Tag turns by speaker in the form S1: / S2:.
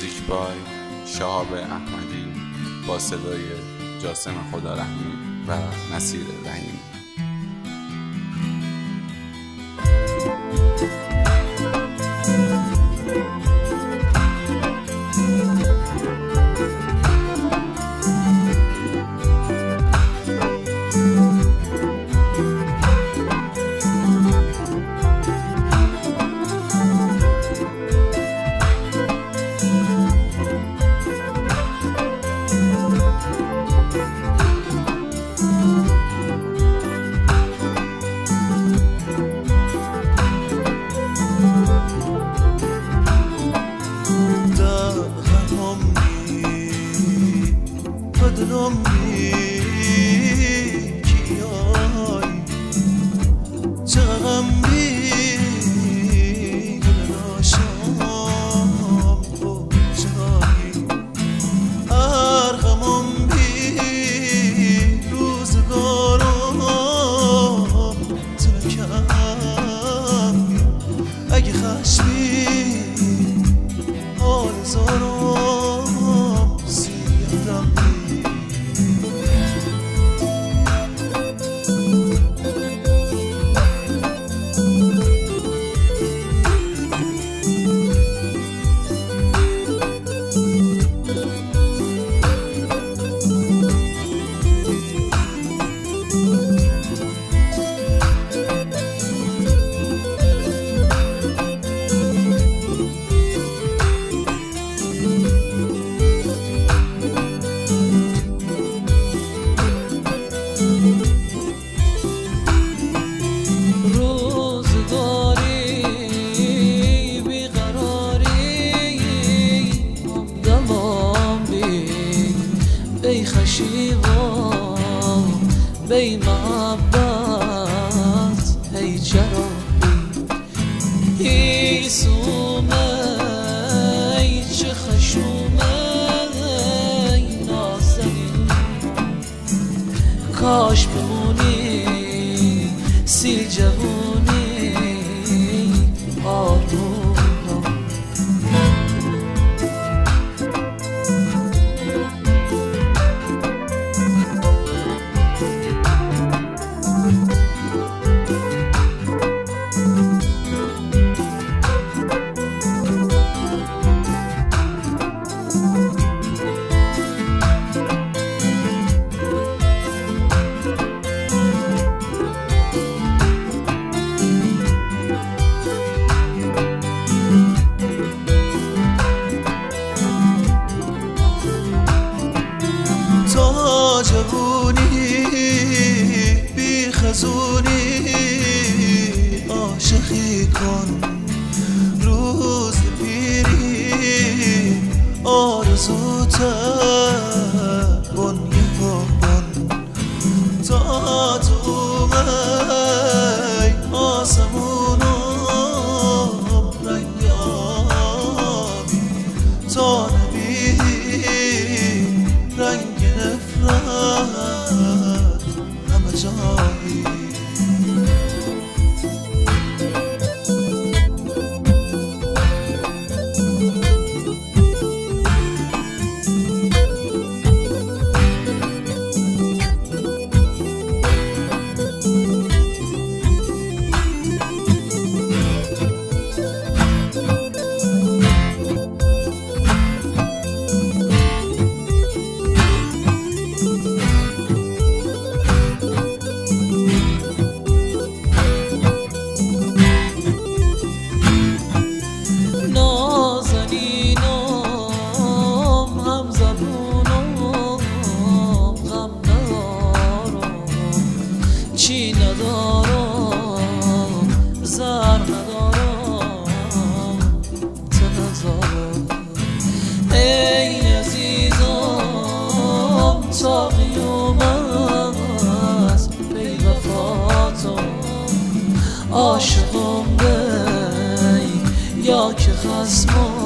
S1: موزیک بای شهاب احمدی با صدای جاسم خدارحمی و نصیر رحیمی.
S2: بی محبت هی چرا ای سومه ای چه خشومه ای نازنین کاش بمونی سی جوونی آروم
S3: جوونی بی خزونی عاشقی کن روز پیری آرزوت بنی کن تا تو می آسمونم رنگ آبی تا نبینی رنگ نفرت همه جایی
S2: چی ندارم زر ندارم تو نزارم ای عزیزم تا قیامت بی وفاتم عاشقم بی یا که خصمم